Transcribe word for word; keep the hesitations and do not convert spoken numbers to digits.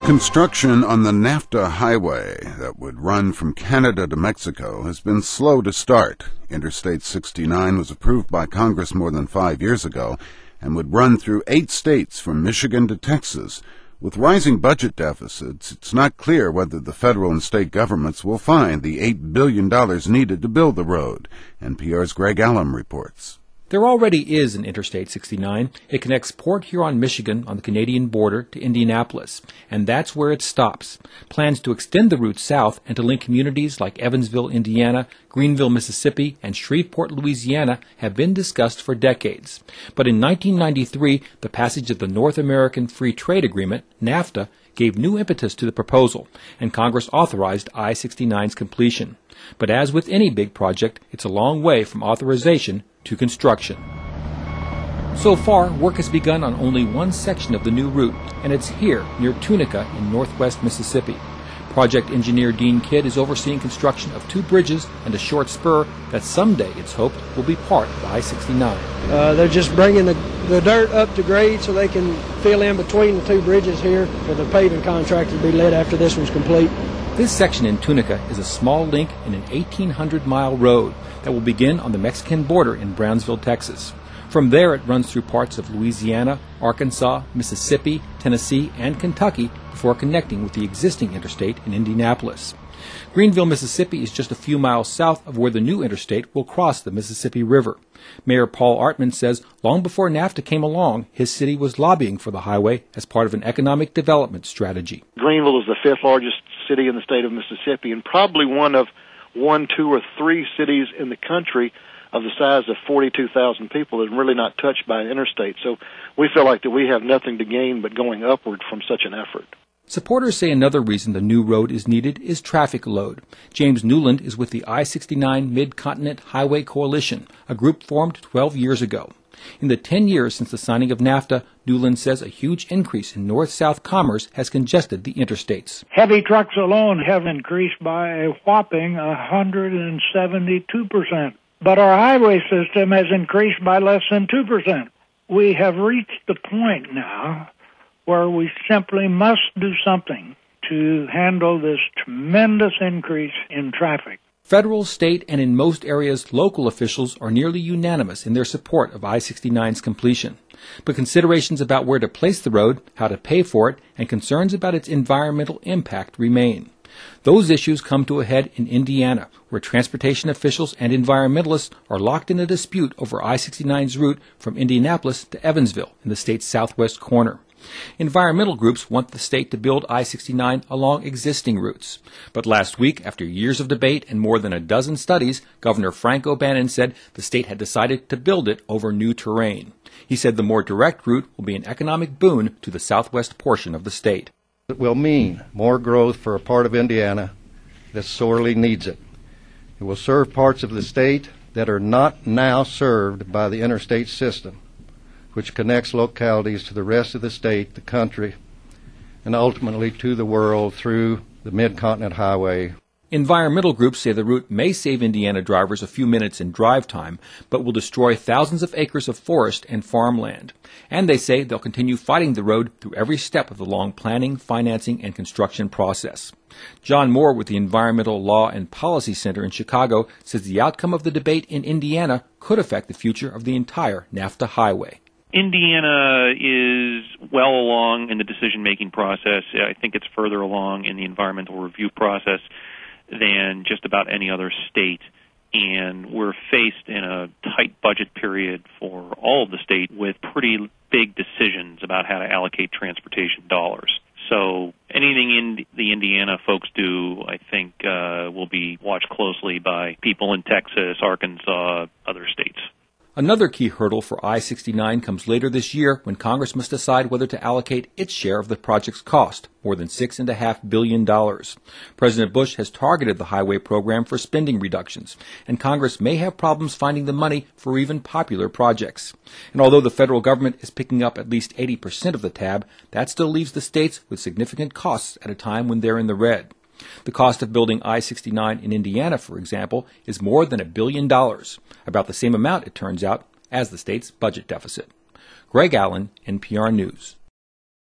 Construction on the NAFTA highway that would run from Canada to Mexico has been slow to start. Interstate sixty-nine was approved by Congress more than five years ago and would run through eight states from Michigan to Texas. With rising budget deficits, it's not clear whether the federal and state governments will find the eight billion dollars needed to build the road. N P R's Greg Allen reports. There already is an Interstate sixty-nine. It connects Port Huron, Michigan on the Canadian border to Indianapolis, and that's where it stops. Plans to extend the route south and to link communities like Evansville, Indiana, Greenville, Mississippi, and Shreveport, Louisiana have been discussed for decades. But in nineteen ninety-three, the passage of the North American Free Trade Agreement, NAFTA, gave new impetus to the proposal, and Congress authorized I sixty-nine's completion. But as with any big project, it's a long way from authorization to construction. So far, work has begun on only one section of the new route, and it's here, near Tunica in northwest Mississippi. Project engineer Dean Kidd is overseeing construction of two bridges and a short spur that someday, it's hoped, will be part of I sixty-nine. Uh, they're just bringing the, the dirt up to grade so they can fill in between the two bridges here for the paving contractor to be let after this one's complete. This section in Tunica is a small link in an eighteen hundred mile road that will begin on the Mexican border in Brownsville, Texas. From there, it runs through parts of Louisiana, Arkansas, Mississippi, Tennessee, and Kentucky before connecting with the existing interstate in Indianapolis. Greenville, Mississippi is just a few miles south of where the new interstate will cross the Mississippi River. Mayor Paul Artman says long before NAFTA came along, his city was lobbying for the highway as part of an economic development strategy. Greenville is the fifth largest city in the state of Mississippi and probably one of one, two, or three cities in the country of the size of forty-two thousand people that are really not touched by an interstate. So we feel like that we have nothing to gain but going upward from such an effort. Supporters say another reason the new road is needed is traffic load. James Newland is with the I sixty-nine Mid-Continent Highway Coalition, a group formed twelve years ago. In the ten years since the signing of NAFTA, Newland says a huge increase in north-south commerce has congested the interstates. Heavy trucks alone have increased by a whopping one hundred seventy-two percent. But our highway system has increased by less than two percent. We have reached the point now where we simply must do something to handle this tremendous increase in traffic. Federal, state, and in most areas, local officials are nearly unanimous in their support of I sixty-nine's completion. But considerations about where to place the road, how to pay for it, and concerns about its environmental impact remain. Those issues come to a head in Indiana, where transportation officials and environmentalists are locked in a dispute over I sixty-nine's route from Indianapolis to Evansville in the state's southwest corner. Environmental groups want the state to build I sixty-nine along existing routes. But last week, after years of debate and more than a dozen studies, Governor Frank O'Bannon said the state had decided to build it over new terrain. He said the more direct route will be an economic boon to the southwest portion of the state. It will mean more growth for a part of Indiana that sorely needs it. It will serve parts of the state that are not now served by the interstate system, which connects localities to the rest of the state, the country, and ultimately to the world through the Mid-Continent Highway. Environmental groups say the route may save Indiana drivers a few minutes in drive time, but will destroy thousands of acres of forest and farmland. And they say they'll continue fighting the road through every step of the long planning, financing, and construction process. John Moore with the Environmental Law and Policy Center in Chicago says the outcome of the debate in Indiana could affect the future of the entire NAFTA highway. Indiana is well along in the decision-making process. I think it's further along in the environmental review process than just about any other state. And we're faced in a tight budget period for all of the state with pretty big decisions about how to allocate transportation dollars. So anything in the Indiana folks do, I think, uh, will be watched closely by people in Texas, Arkansas, other states. Another key hurdle for I sixty-nine comes later this year when Congress must decide whether to allocate its share of the project's cost, more than six point five billion dollars. President Bush has targeted the highway program for spending reductions, and Congress may have problems finding the money for even popular projects. And although the federal government is picking up at least eighty percent of the tab, that still leaves the states with significant costs at a time when they're in the red. The cost of building I sixty-nine in Indiana, for example, is more than a billion dollars, about the same amount, it turns out, as the state's budget deficit. Greg Allen, N P R News.